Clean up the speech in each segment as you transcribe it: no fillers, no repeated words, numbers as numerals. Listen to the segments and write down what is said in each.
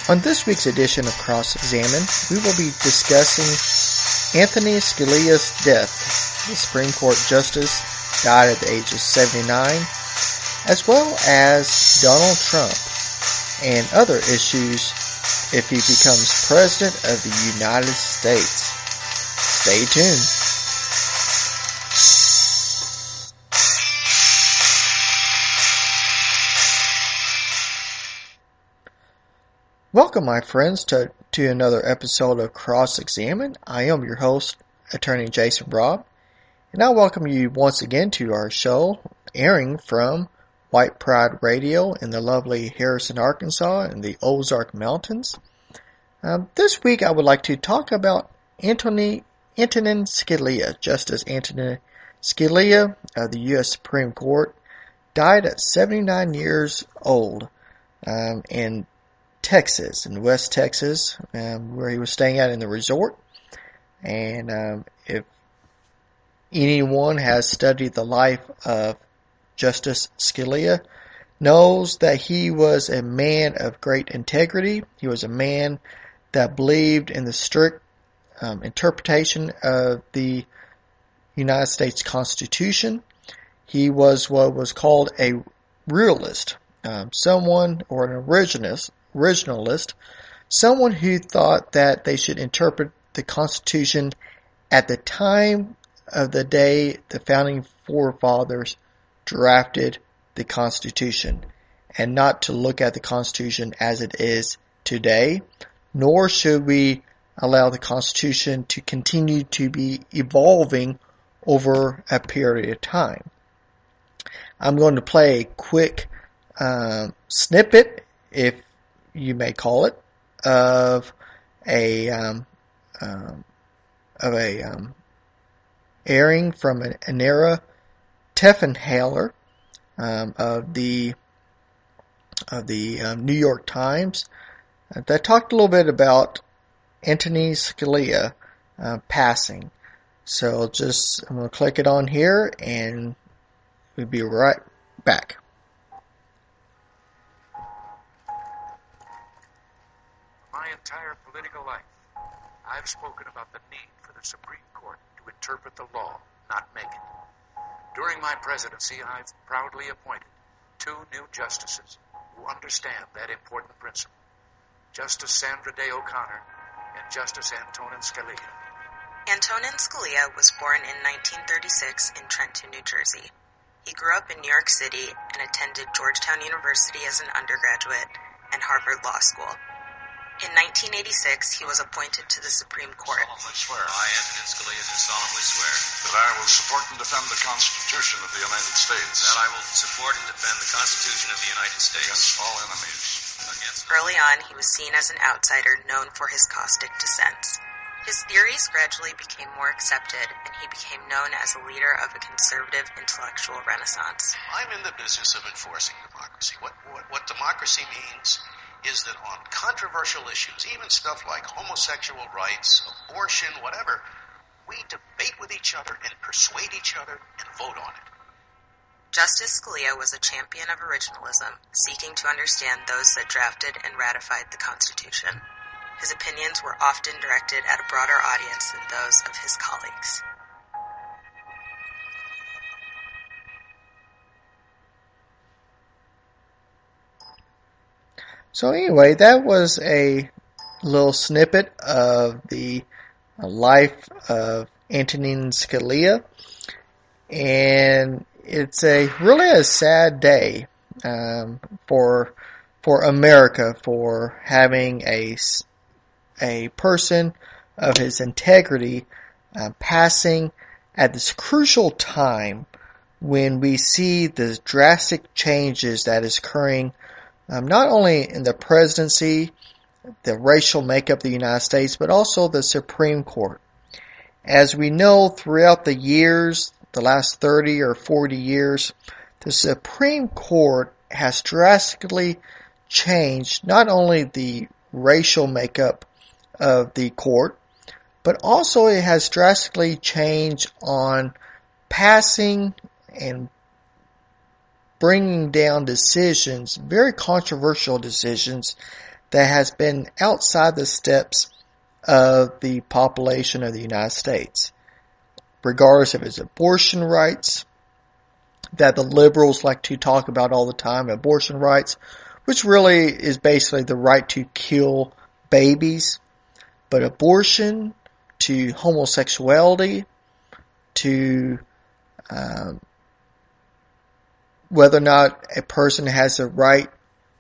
On this week's edition of Cross Examined, we will be discussing Anthony Scalia's death. The Supreme Court Justice died at the age of 79, as well as Donald Trump and other issues if he becomes President of the United States. Stay tuned. Welcome, my friends, to another episode of Cross Examined. I am your host, Attorney Jason Robb, and I welcome you once again to our show, airing from White Pride Radio in the lovely Harrison, Arkansas, in the Ozark Mountains. This week, I would like to talk about Antonin Scalia. Justice Antonin Scalia of the U.S. Supreme Court died at 79 years old in Texas, in West Texas, where he was staying at in the resort. And if anyone has studied the life of Justice Scalia, knows that he was a man of great integrity. He was a man that believed in the strict interpretation of the United States Constitution. He was what was called a realist, someone or an originalist, someone who thought that they should interpret the Constitution at the time of the day the founding forefathers drafted the Constitution, and not to look at the Constitution as it is today, nor should we allow the Constitution to continue to be evolving over a period of time. I'm going to play a quick snippet, if you may call it, of a airing from an era Tiefenhaler of the New York Times that talked a little bit about Antonin Scalia passing. So I'm going to click it on here, and we'll be right back. My entire political life, I've spoken about the need for the Supreme Court to interpret the law, not make it. During my presidency, I've proudly appointed 2 new justices who understand that important principle, Justice Sandra Day O'Connor and Justice Antonin Scalia. Antonin Scalia was born in 1936 in Trenton, New Jersey. He grew up in New York City and attended Georgetown University as an undergraduate and Harvard Law School. In 1986, he was appointed to the Supreme Court. Solemnly swear. I, Antonin Scalia, do solemnly swear that I will support and defend the Constitution of the United States. That I will support and defend the Constitution of the United States. Against all enemies. Early on, he was seen as an outsider known for his caustic dissents. His theories gradually became more accepted, and he became known as a leader of a conservative intellectual renaissance. I'm in the business of enforcing democracy. What democracy means is that on controversial issues, even stuff like homosexual rights, abortion, whatever, we debate with each other and persuade each other and vote on it. Justice Scalia was a champion of originalism, seeking to understand those that drafted and ratified the Constitution. His opinions were often directed at a broader audience than those of his colleagues. So anyway, that was a little snippet of the life of Antonin Scalia, and it's really a sad day for America, for having a person of his integrity passing at this crucial time when we see the drastic changes that is occurring not only in the presidency, the racial makeup of the United States, but also the Supreme Court. As we know, throughout the years, the last 30 or 40 years, the Supreme Court has drastically changed not only the racial makeup of the court, but also it has drastically changed on passing and bringing down decisions, very controversial decisions, that has been outside the steps of the population of the United States, regardless of its abortion rights, that the liberals like to talk about all the time, abortion rights, which really is basically the right to kill babies, but abortion, to homosexuality, to whether or not a person has a right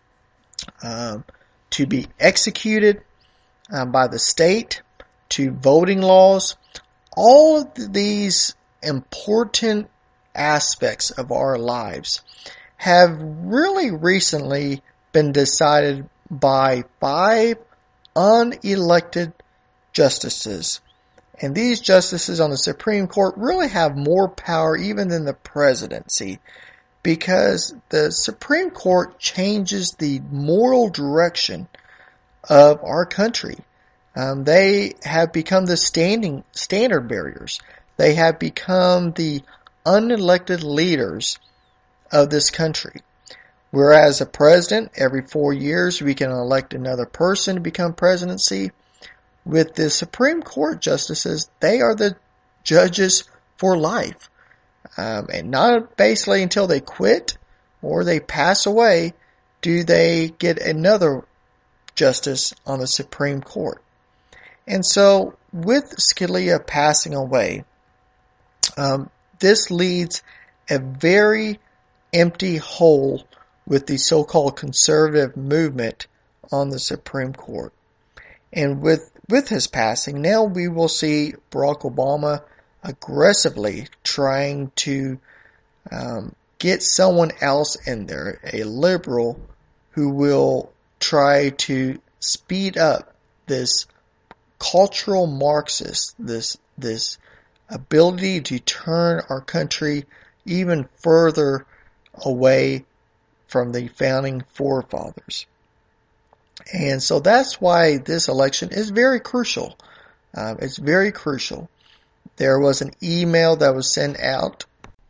to be executed by the state, to voting laws, all of these important aspects of our lives have really recently been decided by 5 unelected justices. And these justices on the Supreme Court really have more power even than the presidency, because the Supreme Court changes the moral direction of our country. They have become the standard bearers. They have become the unelected leaders of this country. Whereas a president, every 4 years, we can elect another person to become presidency. With the Supreme Court justices, they are the judges for life. And not basically until they quit or they pass away do they get another justice on the Supreme Court. And so, with Scalia passing away, this leads a very empty hole with the so-called conservative movement on the Supreme Court. And with his passing, now we will see Barack Obama aggressively trying to get someone else in there, a liberal, who will try to speed up this cultural Marxist, this ability to turn our country even further away from the founding forefathers. And so that's why this election is very crucial. It's very crucial. There was an email that was sent out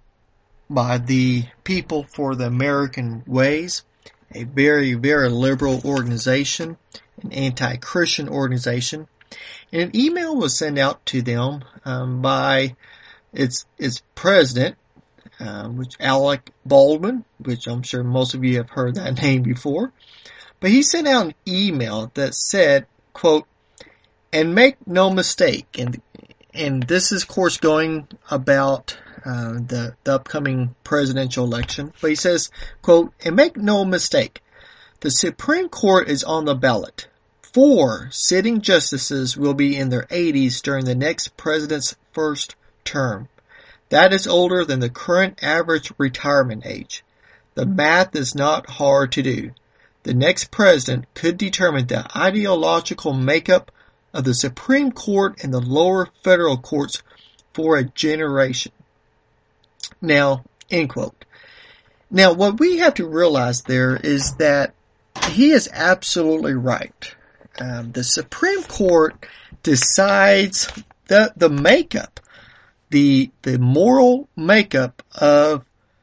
by the People for the American Ways, a very, very liberal organization, an anti-Christian organization. And an email was sent out to them by its president, which Alec Baldwin, which I'm sure most of you have heard that name before. But he sent out an email that said, quote, "And make no mistake," and this is, of course, going about the upcoming presidential election. But he says, quote, "And make no mistake, the Supreme Court is on the ballot. 4 sitting justices will be in their 80s during the next president's first term. That is older than the current average retirement age. The math is not hard to do. The next president could determine the ideological makeup of the Supreme Court and the lower federal courts for a generation." Now, end quote. Now, what we have to realize there is that he is absolutely right. The Supreme Court decides the makeup, the moral makeup of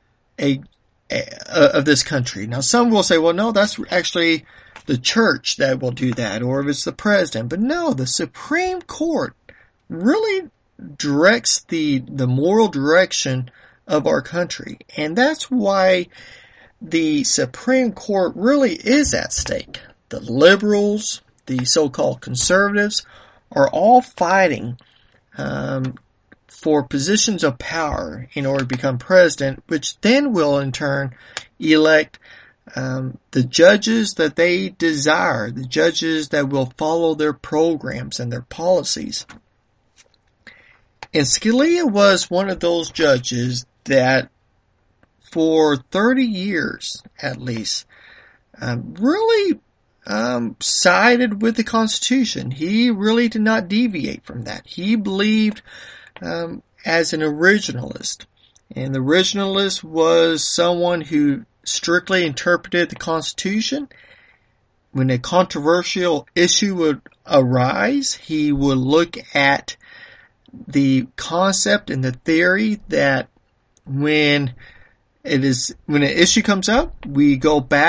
this country. Now, some will say, well, no, that's actually the church that will do that, or if it's the president. But no, the Supreme Court really directs the moral direction of our country. And that's why the Supreme Court really is at stake. The liberals, the so-called conservatives, are all fighting for positions of power in order to become president, which then will in turn elect the judges that they desire, the judges that will follow their programs and their policies. And Scalia was one of those judges that for 30 years at least really sided with the Constitution. He really did not deviate from that. He believed as an originalist. And the originalist was someone who strictly interpreted the Constitution. When a controversial issue would arise, he would look at the concept and the theory that when an issue comes up, we go back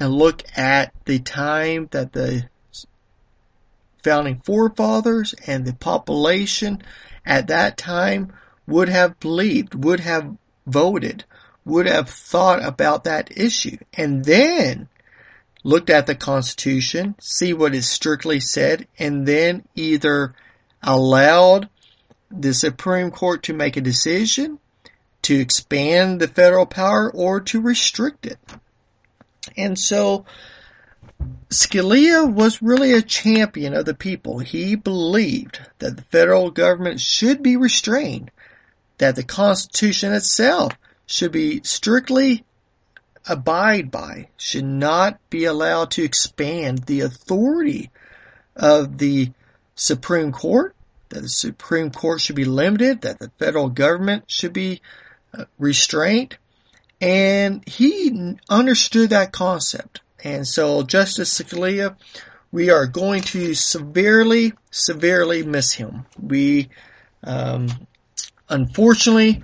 and look at the time that the founding forefathers and the population at that time would have believed, would have voted, would have thought about that issue, and then looked at the Constitution, see what is strictly said, and then either allowed the Supreme Court to make a decision to expand the federal power or to restrict it. And so Scalia was really a champion of the people. He believed that the federal government should be restrained, that the Constitution itself should be strictly abide by, should not be allowed to expand the authority of the Supreme Court, that the Supreme Court should be limited, that the federal government should be restrained. And he understood that concept. And so Justice Scalia, we are going to severely miss him. We, unfortunately,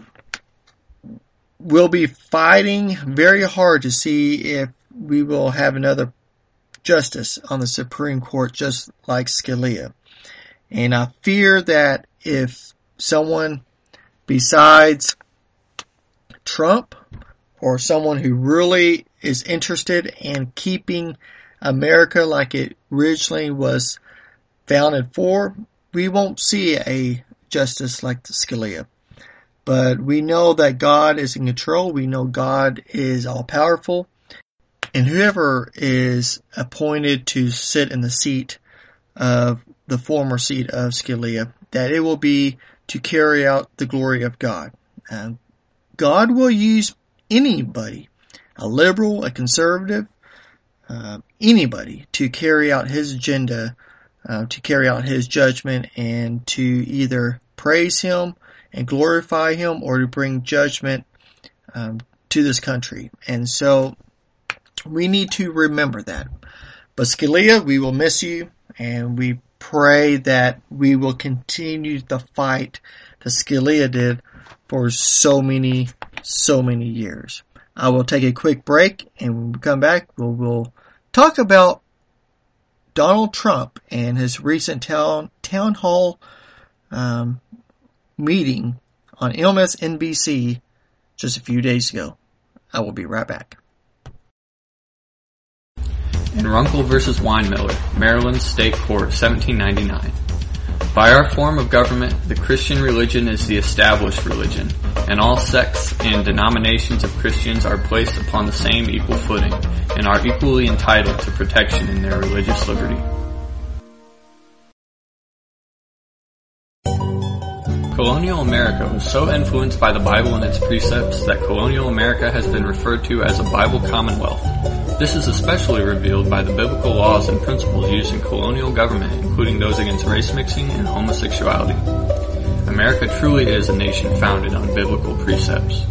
will be fighting very hard to see if we will have another justice on the Supreme Court just like Scalia. And I fear that if someone besides Trump, or someone who really is interested in keeping America like it originally was founded for, we won't see a justice like Scalia. But we know that God is in control. We know God is all-powerful. And whoever is appointed to sit in the seat of the former seat of Scalia, that it will be to carry out the glory of God. God will use anybody, a liberal, a conservative, anybody, to carry out His agenda, to carry out His judgment, and to either praise Him and glorify Him, or to bring judgment to this country. And so we need to remember that. But Scalia, we will miss you, and we pray that we will continue the fight that Scalia did for so many years. I will take a quick break, and when we come back, we'll talk about Donald Trump and his recent town hall meeting on MSNBC just a few days ago. I will be right back. In Runkle v. Weinmiller, Maryland State Court, 1799. By our form of government, the Christian religion is the established religion, and all sects and denominations of Christians are placed upon the same equal footing, and are equally entitled to protection in their religious liberty. Colonial America was so influenced by the Bible and its precepts that colonial America has been referred to as a Bible Commonwealth. This is especially revealed by the biblical laws and principles used in colonial government, including those against race mixing and homosexuality. America truly is a nation founded on biblical precepts.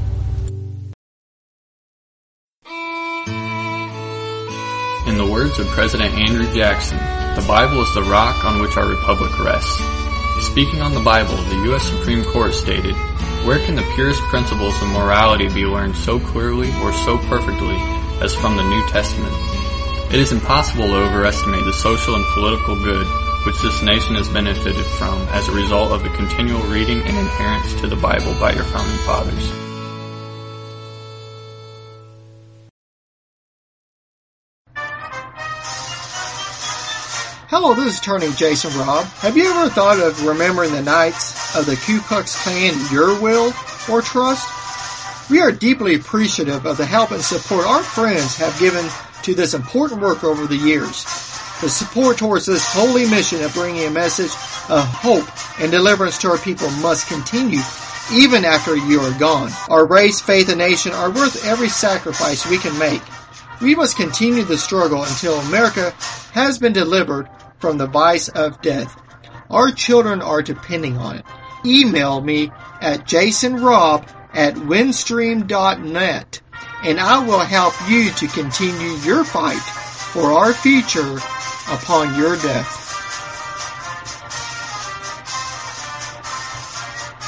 In the words of President Andrew Jackson, the Bible is the rock on which our republic rests. Speaking on the Bible, the U.S. Supreme Court stated, "Where can the purest principles of morality be learned so clearly or so perfectly as from the New Testament? It is impossible to overestimate the social and political good which this nation has benefited from as a result of the continual reading and adherence to the Bible by your founding fathers." Hello, this is Attorney Jason Robb. Have you ever thought of remembering the Knights of the Ku Klux Klan in your will or trust? We are deeply appreciative of the help and support our friends have given to this important work over the years. The support towards this holy mission of bringing a message of hope and deliverance to our people must continue even after you are gone. Our race, faith, and nation are worth every sacrifice we can make. We must continue the struggle until America has been delivered from the vice of death. Our children are depending on it. Email me at jasonrobb@windstream.net, and I will help you to continue your fight for our future upon your death.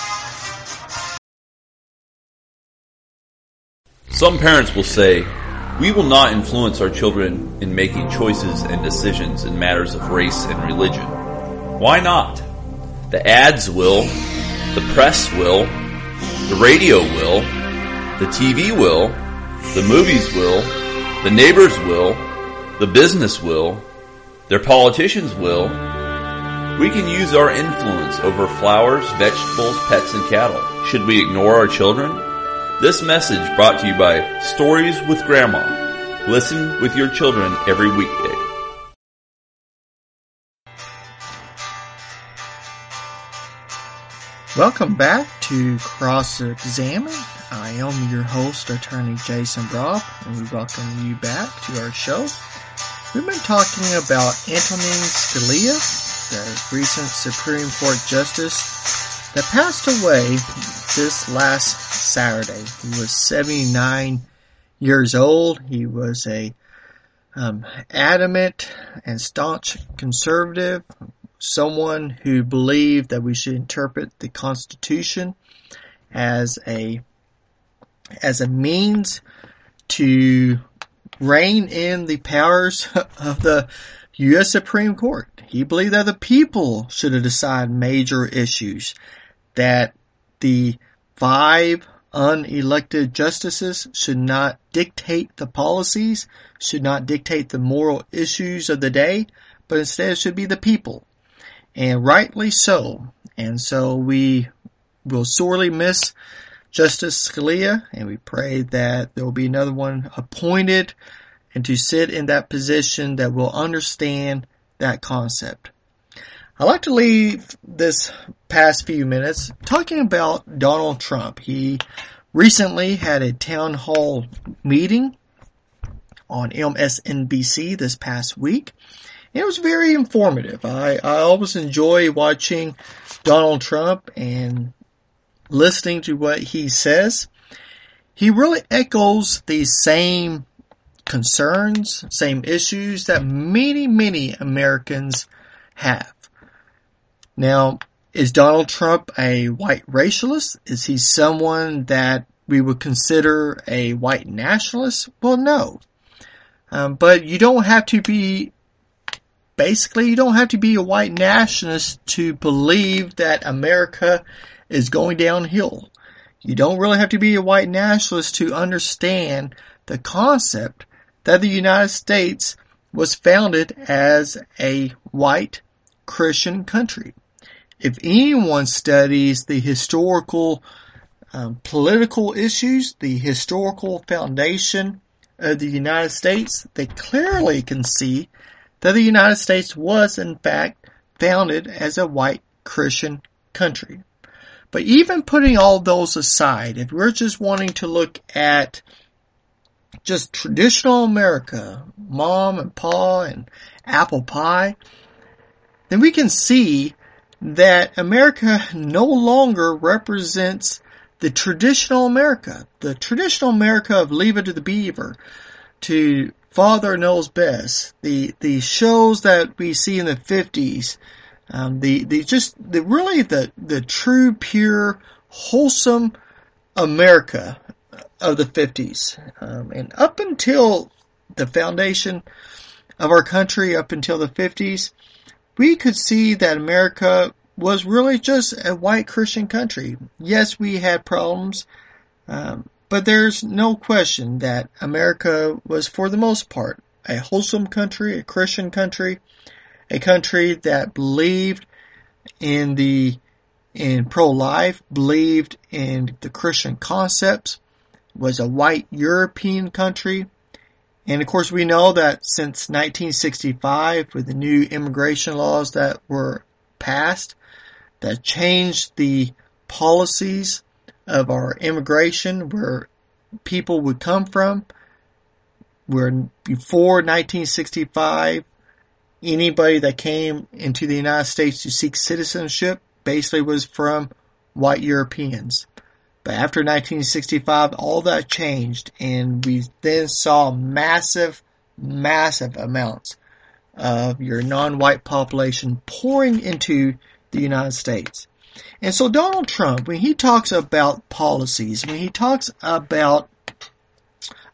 Some parents will say, We will not influence our children in making choices and decisions in matters of race and religion. Why not? The ads will, the press will, the radio will, the TV will, the movies will, the neighbors will, the business will, their politicians will. We can use our influence over flowers, vegetables, pets, and cattle. Should we ignore our children? This message brought to you by Stories with Grandma. Listen with your children every weekday. Welcome back to Cross Examine. I am your host, Attorney Jason Robb, and we welcome you back to our show. We've been talking about Antonin Scalia, the recent Supreme Court Justice that passed away this last Saturday. He was 79 years old. He was a adamant and staunch conservative, someone who believed that we should interpret the Constitution as a means to rein in the powers of the U.S. Supreme Court. He believed that the people should have decided major issues, that the 5 unelected justices should not dictate the policies, should not dictate the moral issues of the day, but instead it should be the people. And rightly so. And so we will sorely miss Justice Scalia, and we pray that there will be another one appointed and to sit in that position that will understand that concept. I'd like to leave this past few minutes talking about Donald Trump. He recently had a town hall meeting on MSNBC this past week. It was very informative. I always enjoy watching Donald Trump and listening to what he says. He really echoes the same concerns, same issues that many Americans have. Now, is Donald Trump a white racialist? Is he someone that we would consider a white nationalist? Well, no. But you don't have to be a white nationalist to believe that America is going downhill. You don't really have to be a white nationalist to understand the concept that the United States was founded as a white Christian country. If anyone studies the historical political issues, the historical foundation of the United States, they clearly can see that the United States was in fact founded as a white Christian country. But even putting all those aside, if we're just wanting to look at just traditional America, mom and pa and apple pie, then we can see that America no longer represents the traditional America of Leave It to the Beaver, to Father Knows Best, the shows that we see in the 50s, the true, pure, wholesome America of the 50s. And up until the foundation of our country, up until the 50s, we could see that America was really just a white Christian country. Yes, we had problems, but there's no question that America was, for the most part, a wholesome country, a Christian country, a country that believed in pro-life, believed in the Christian concepts, was a white European country. And of course we know that since 1965, with the new immigration laws that were passed, that changed the policies of our immigration, where people would come from, where before 1965, anybody that came into the United States to seek citizenship basically was from white Europeans. But after 1965, all that changed, and we then saw massive amounts of your non-white population pouring into the United States. And so Donald Trump, when he talks about policies, when he talks about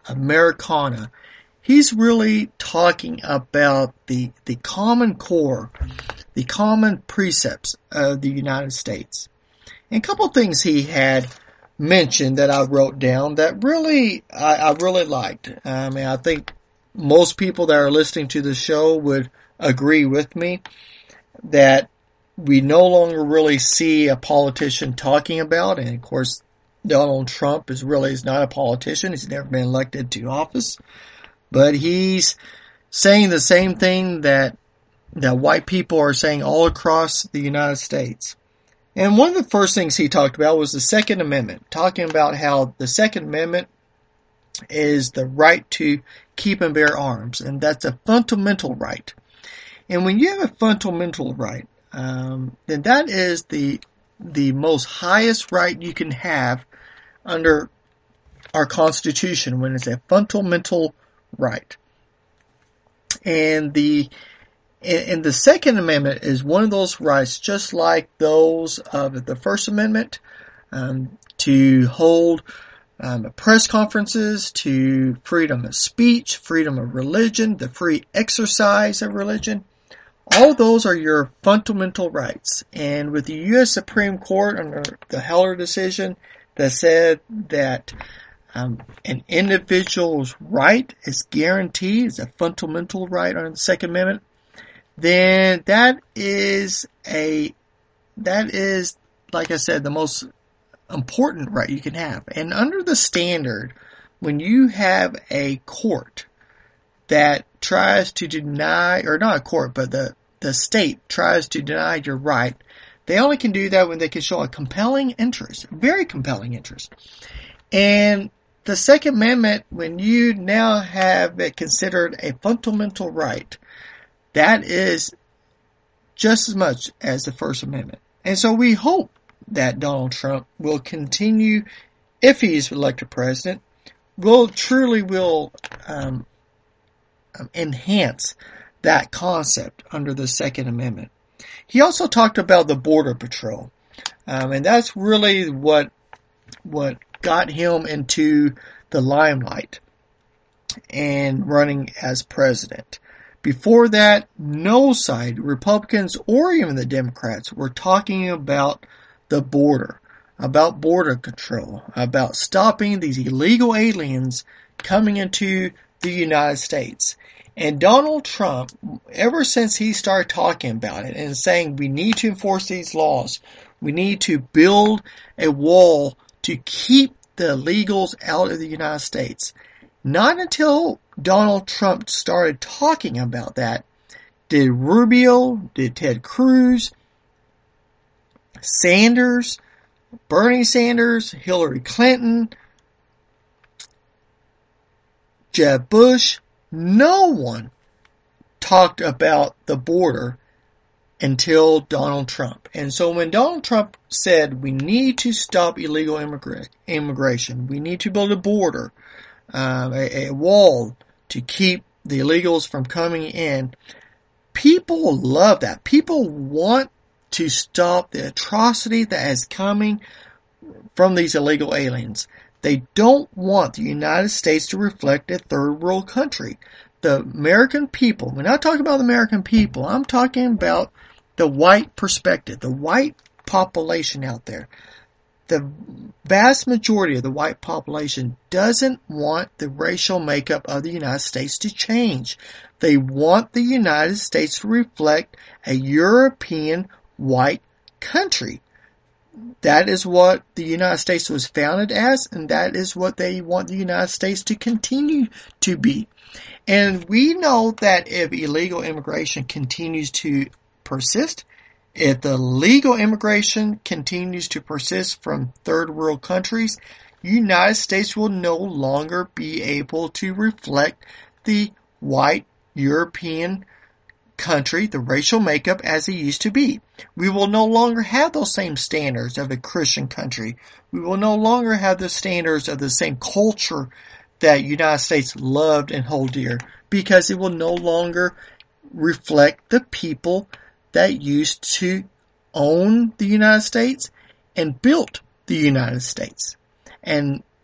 Americana. He's really talking about the common core, the common precepts of the United States. And a couple of things he had mentioned that I wrote down that really, I really liked. I think most people that are listening to the show would agree with me that we no longer really see a politician talking about, and of course, Donald Trump is not a politician. He's never been elected to office. But he's saying the same thing that white people are saying all across the United States. And one of the first things he talked about was the Second Amendment, talking about how the Second Amendment is the right to keep and bear arms, and that's a fundamental right. And when you have a fundamental right, then that is the most highest right you can have under our Constitution, when it's a fundamental right. And the Second Amendment is one of those rights, just like those of the First Amendment, to hold press conferences, to freedom of speech, freedom of religion, the free exercise of religion. All those are your fundamental rights. And with the U.S. Supreme Court under the Heller decision that said that an individual's right is guaranteed, is a fundamental right under the Second Amendment, then that is, like I said, the most important right you can have. And under the standard, when you have a court that tries to deny, or not a court, but the state tries to deny your right, they only can do that when they can show a compelling interest, very compelling interest. And the Second Amendment, when you now have it considered a fundamental right, that is just as much as the First Amendment. And so we hope that Donald Trump will continue, if he is elected president, will enhance that concept under the Second Amendment. He also talked about the Border Patrol. And that's really what got him into the limelight and running as president. Before that, no side, Republicans or even the Democrats, were talking about the border, about border control, about stopping these illegal aliens coming into the United States. And Donald Trump, ever since he started talking about it and saying we need to enforce these laws, we need to build a wall to keep the illegals out of the United States, not until Donald Trump started talking about that did Rubio, did Ted Cruz, Sanders, Bernie Sanders, Hillary Clinton, Jeb Bush, no one talked about the border until Donald Trump. And so when Donald Trump said we need to stop illegal immigration, we need to build a border, a wall to keep the illegals from coming in, people love that. People want to stop the atrocity that is coming from these illegal aliens. They don't want the United States to reflect a third world country. The American people, when I talk about the American people, I'm talking about the white perspective, the white population out there. The vast majority of the white population doesn't want the racial makeup of the United States to change. They want the United States to reflect a European white country. That is what the United States was founded as, and that is what they want the United States to continue to be. And we know that if illegal immigration continues to persist, if the legal immigration continues to persist from third world countries, the United States will no longer be able to reflect the white European country, the racial makeup as it used to be. We will no longer have those same standards of a Christian country. We will no longer have the standards of the same culture that United States loved and hold dear, because it will no longer reflect the people that used to own the United States and built the United States. And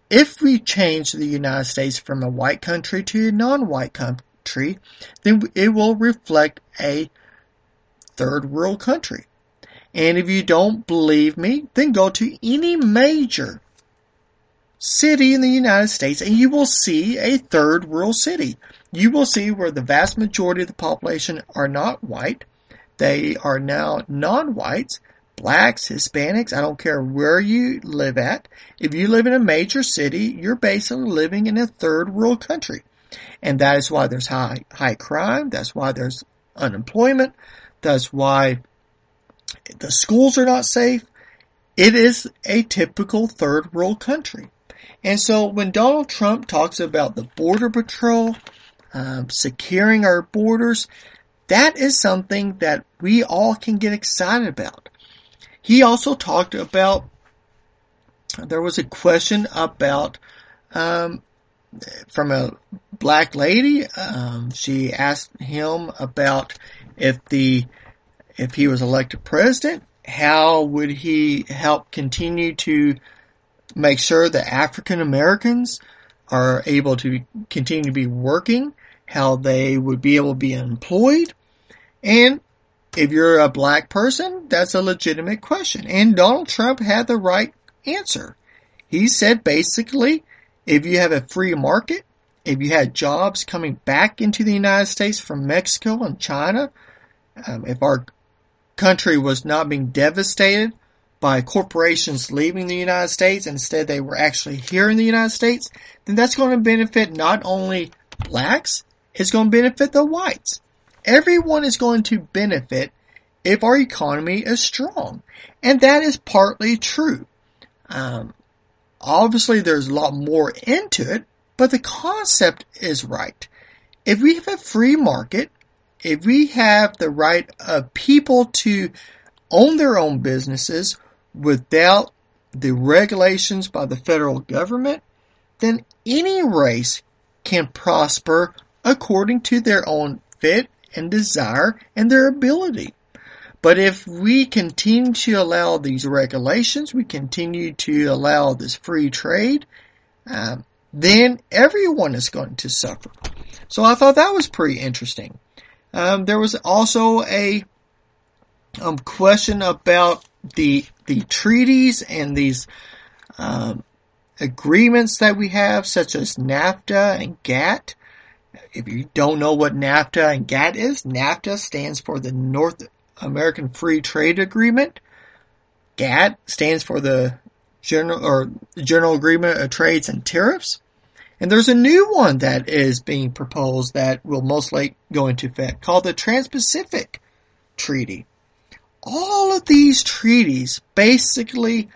if we change the United States from a white country to a non-white country, then it will reflect a third world country. And if you don't believe me, then go to any major city in the United States and you will see a third world city. You will see where the vast majority of the population are not white. They are now non-whites, blacks, Hispanics, I don't care where you live at. If you live in a major city, you're basically living in a third world country. And that is why there's high crime. That's why there's unemployment. That's why the schools are not safe. It is a typical third world country. And so when Donald Trump talks about the Border Patrol, securing our borders, that is something that we all can get excited about. He also talked about, there was a question about, from a black lady, she asked him about if he was elected president, how would he help continue to make sure that African Americans are able to continue to be working, how they would be able to be employed. And if you're a black person, that's a legitimate question. And Donald Trump had the right answer. He said basically, if you have a free market, if you had jobs coming back into the United States from Mexico and China, if our country was not being devastated by corporations leaving the United States, instead they were actually here in the United States, then that's going to benefit not only blacks, it's going to benefit the whites. Everyone is going to benefit if our economy is strong. And that is partly true. Obviously there's a lot more into it, but the concept is right. If we have a free market, if we have the right of people to own their own businesses without the regulations by the federal government, then any race can prosper according to their own fit and desire and their ability. But if we continue to allow these regulations, we continue to allow this free trade, then everyone is going to suffer. So I thought that was pretty interesting. There was also a question about the treaties and these agreements that we have, such as NAFTA and GATT. If you don't know what NAFTA and GATT is, NAFTA stands for the North American Free Trade Agreement. GATT stands for the General Agreement of Trades and Tariffs. And there's a new one that is being proposed that will most likely go into effect, called the Trans-Pacific Treaty. All of these treaties basically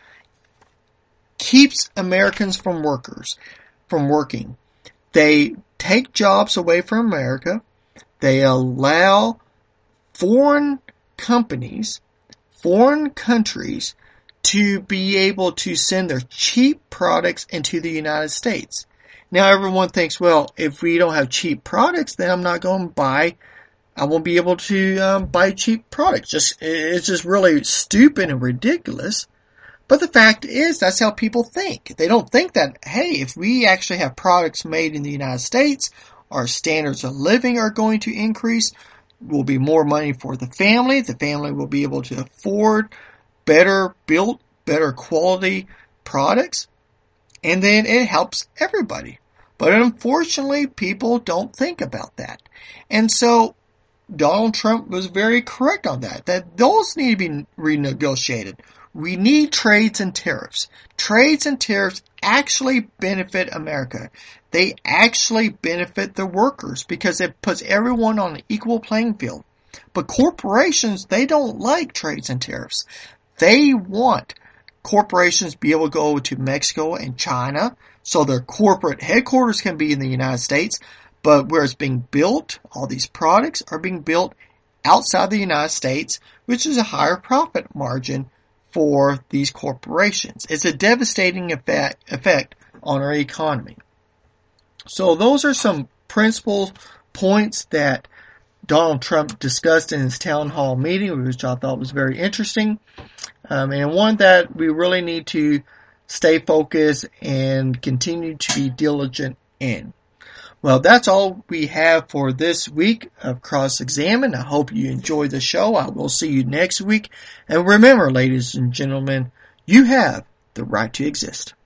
keeps Americans from working. They take jobs away from America. They allow foreign companies, foreign countries to be able to send their cheap products into the United States. Now everyone thinks, well, if we don't have cheap products, then I'm not going to buy, I won't be able to buy cheap products. It's just really stupid and ridiculous. But the fact is, that's how people think. They don't think that, hey, if we actually have products made in the United States, our standards of living are going to increase, will be more money for the family will be able to afford better built, better quality products, and then it helps everybody. But unfortunately, people don't think about that. And so, Donald Trump was very correct on that those need to be renegotiated. We need trades and tariffs. Trades and tariffs actually benefit America. They actually benefit the workers because it puts everyone on an equal playing field. But corporations, they don't like trades and tariffs. They want corporations to be able to go to Mexico and China so their corporate headquarters can be in the United States, but where it's being built, all these products are being built outside the United States, which is a higher profit margin for these corporations. It's a devastating effect on our economy. So those are some principal points that Donald Trump discussed in his town hall meeting, which I thought was very interesting. And one that we really need to stay focused, and continue to be diligent in. Well, that's all we have for this week of Cross Examine. I hope you enjoyed the show. I will see you next week. And remember, ladies and gentlemen, you have the right to exist.